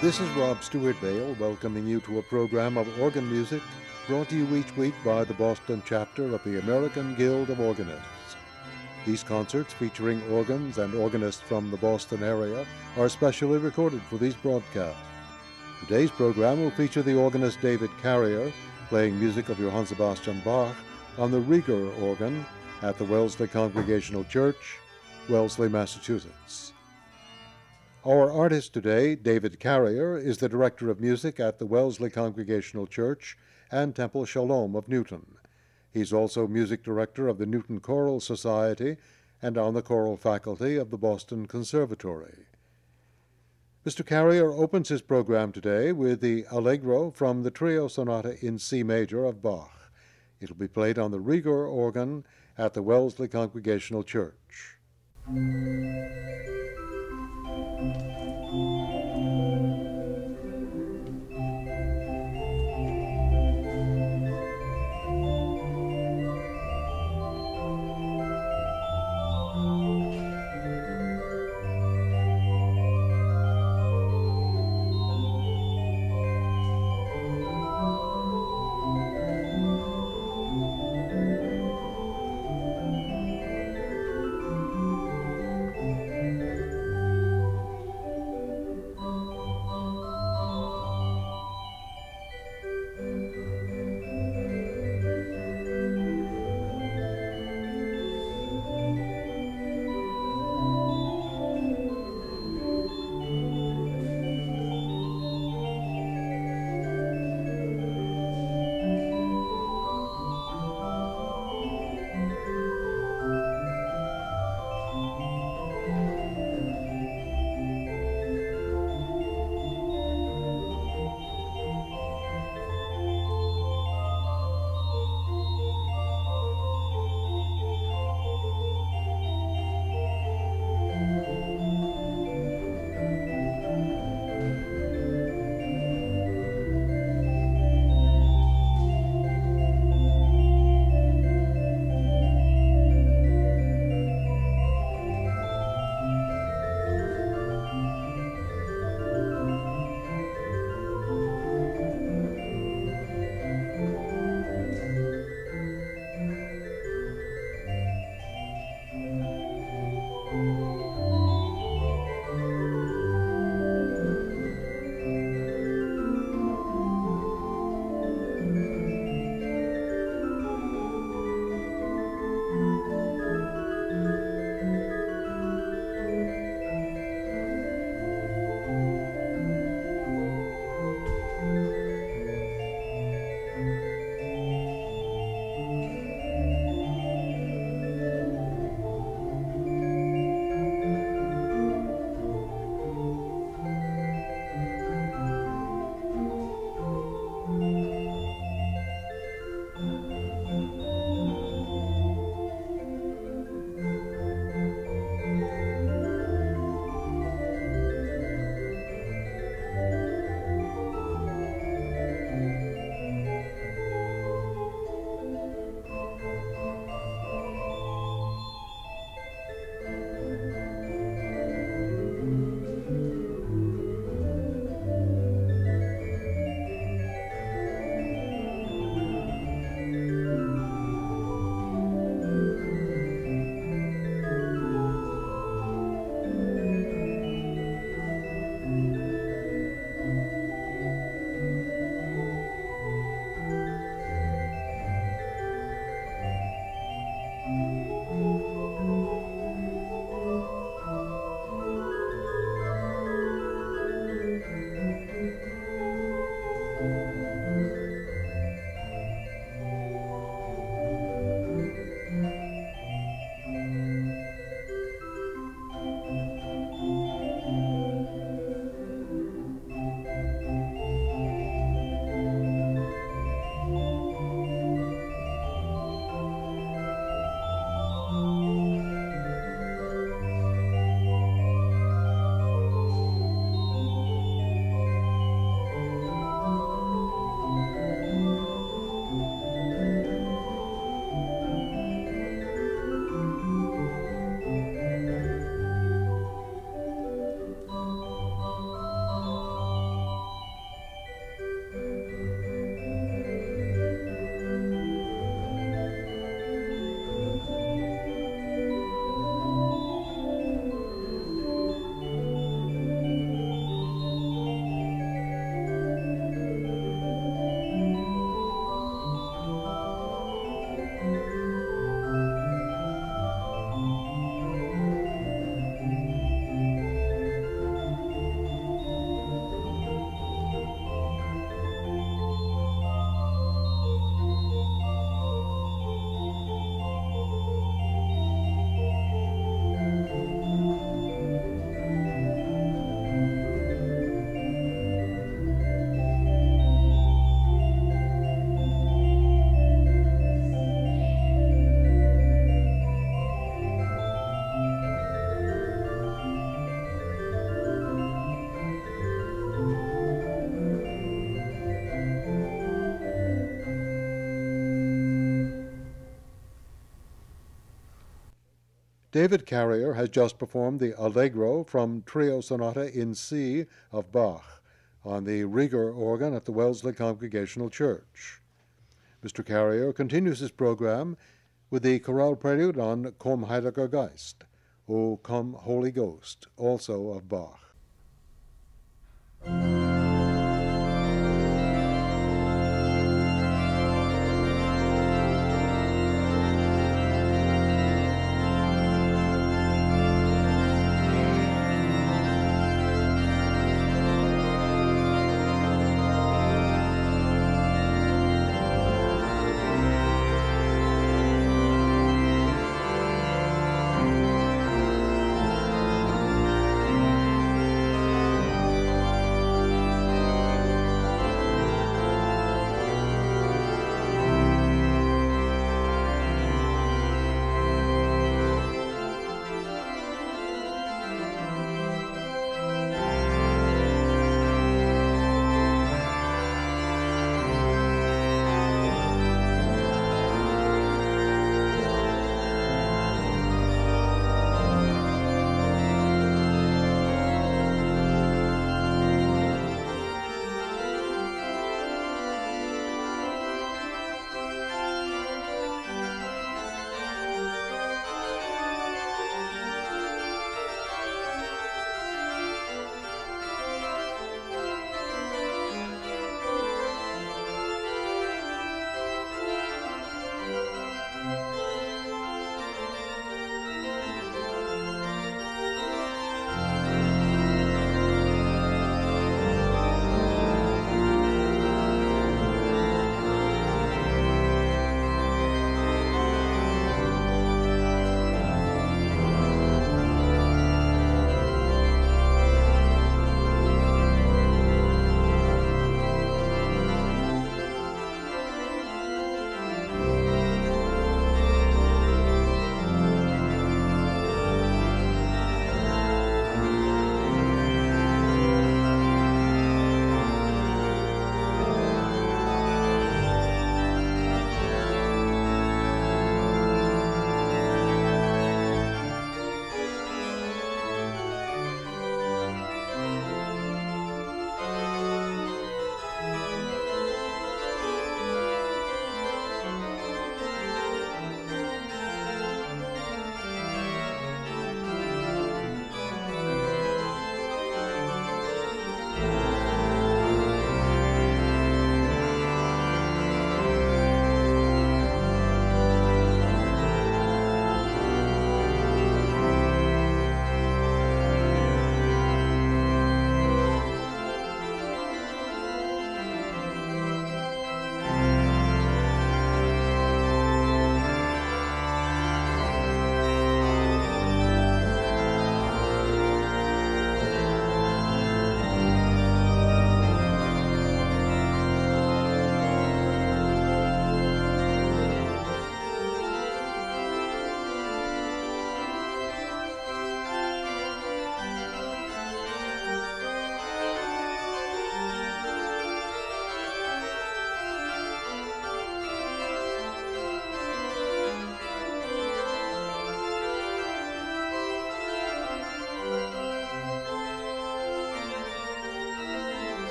This is Rob Stewart Vale welcoming you to a program of organ music brought to you each week by the Boston chapter of the American Guild of Organists. These concerts, featuring organs and organists from the Boston area, are specially recorded for these broadcasts. Today's program will feature the organist David Carrier playing music of Johann Sebastian Bach on the Rieger organ at the Wellesley Congregational Church, Wellesley, Massachusetts. Our artist today, David Carrier, is the director of music at the Wellesley Congregational Church and Temple Shalom of Newton. He's also music director of the Newton Choral Society and on the choral faculty of the Boston Conservatory. Mr. Carrier opens his program today with the Allegro from the Trio Sonata in C major of Bach. It'll be played on the Rieger organ at the Wellesley Congregational Church. David Carrier has just performed the Allegro from Trio Sonata in C of Bach on the Rieger organ at the Wellesley Congregational Church. Mr. Carrier continues his program with the chorale prelude on Komm Heiliger Geist, O Come Holy Ghost, also of Bach.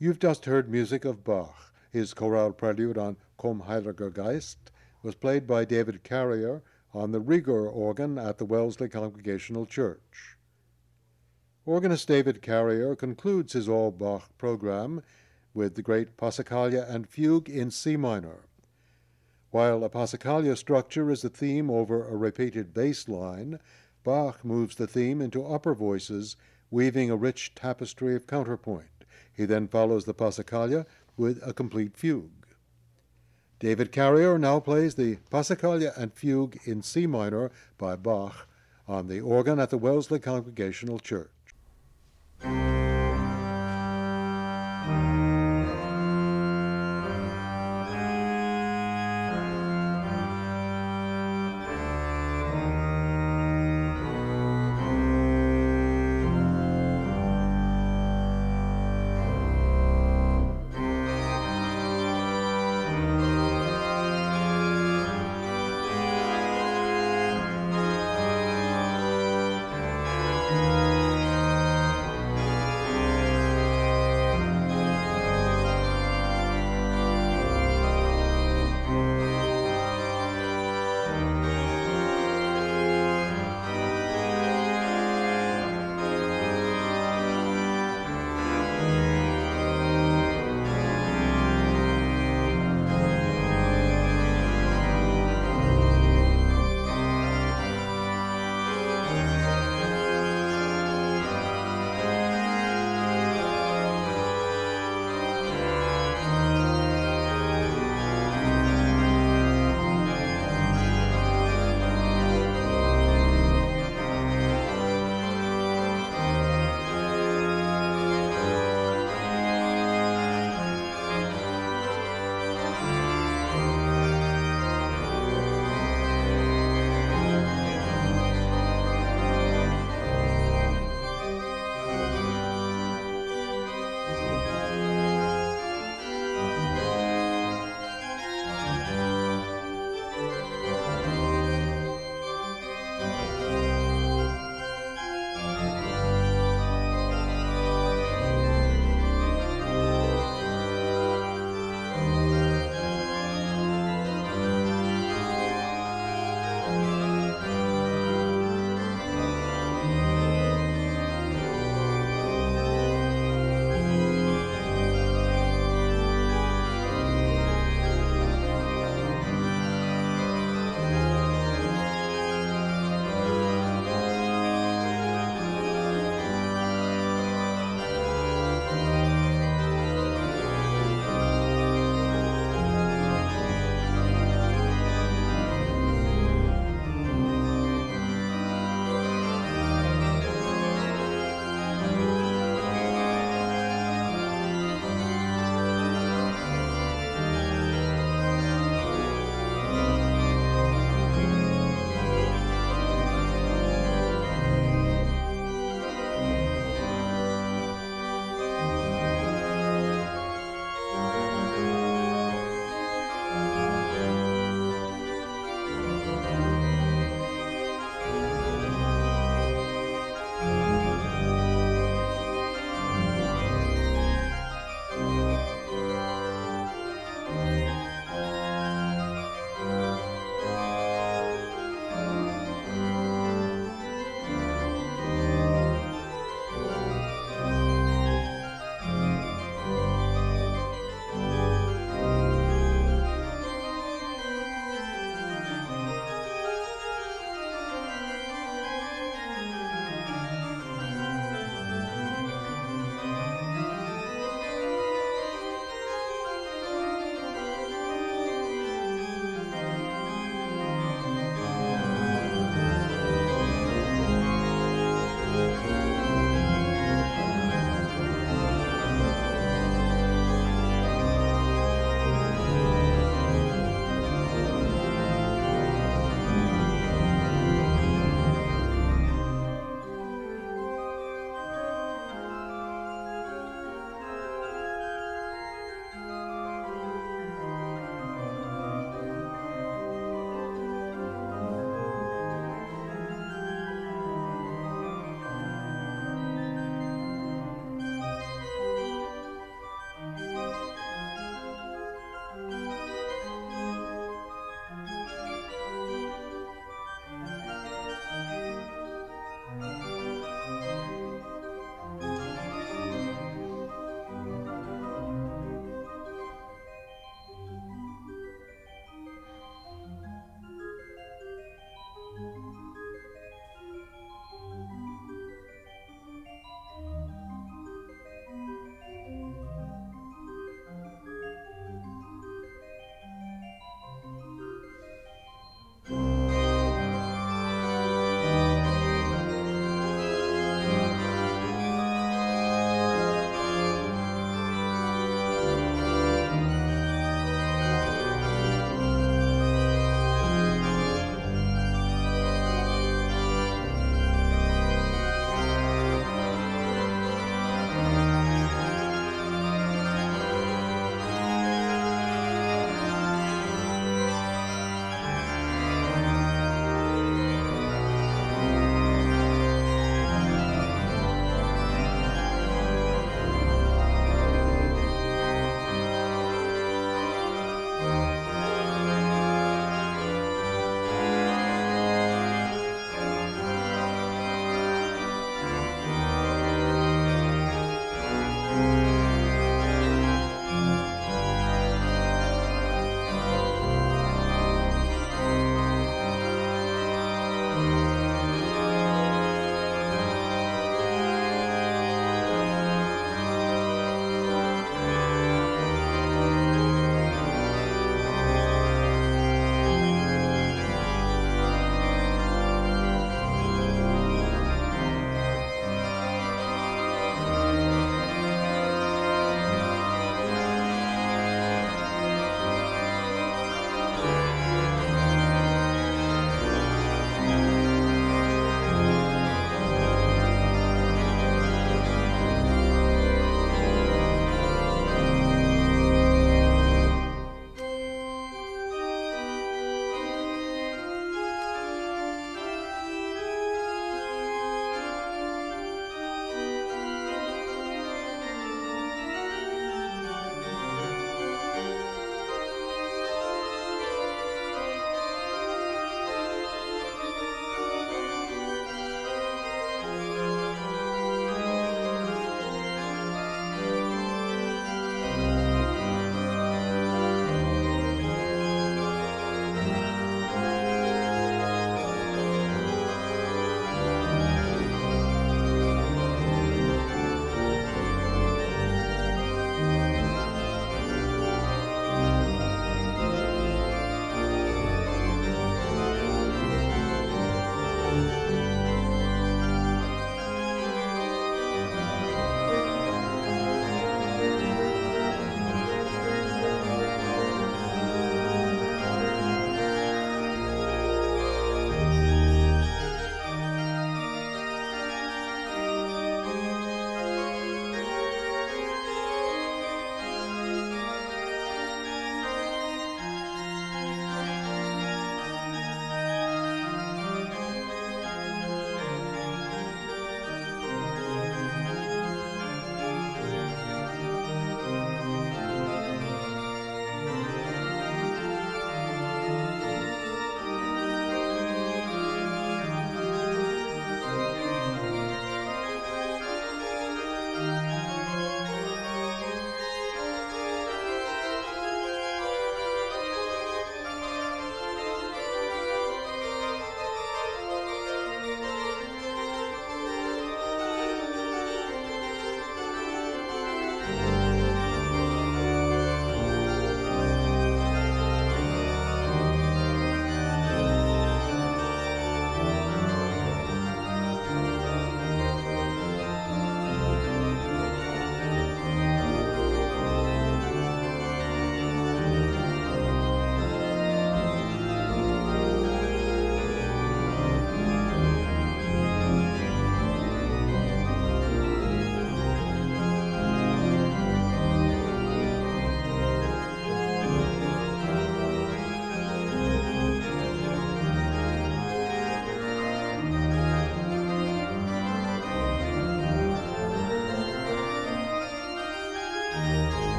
You've just heard music of Bach. His chorale prelude on Komm Heiliger Geist was played by David Carrier on the Rieger organ at the Wellesley Congregational Church. Organist David Carrier concludes his all-Bach program with the great Passacaglia and Fugue in C minor. While a Passacaglia structure is the theme over a repeated bass line, Bach moves the theme into upper voices, weaving a rich tapestry of counterpoint. He then follows the Passacaglia with a complete fugue. David Carrier now plays the Passacaglia and Fugue in C minor by Bach on the organ at the Wellesley Congregational Church.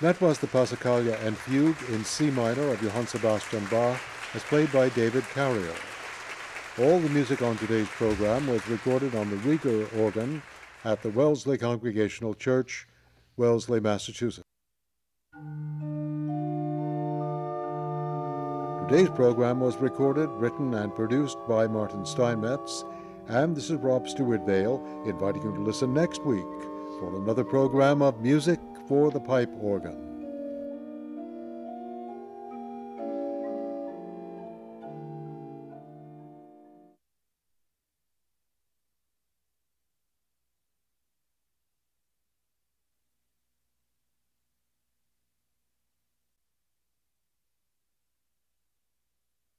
That was the Passacaglia and Fugue in C minor of Johann Sebastian Bach, as played by David Carrier. All the music on today's program was recorded on the Rieger organ at the Wellesley Congregational Church, Wellesley, Massachusetts. Today's program was recorded, written, and produced by Martin Steinmetz, and this is Rob Stewart-Vail inviting you to listen next week for another program of Music for the Pipe Organ.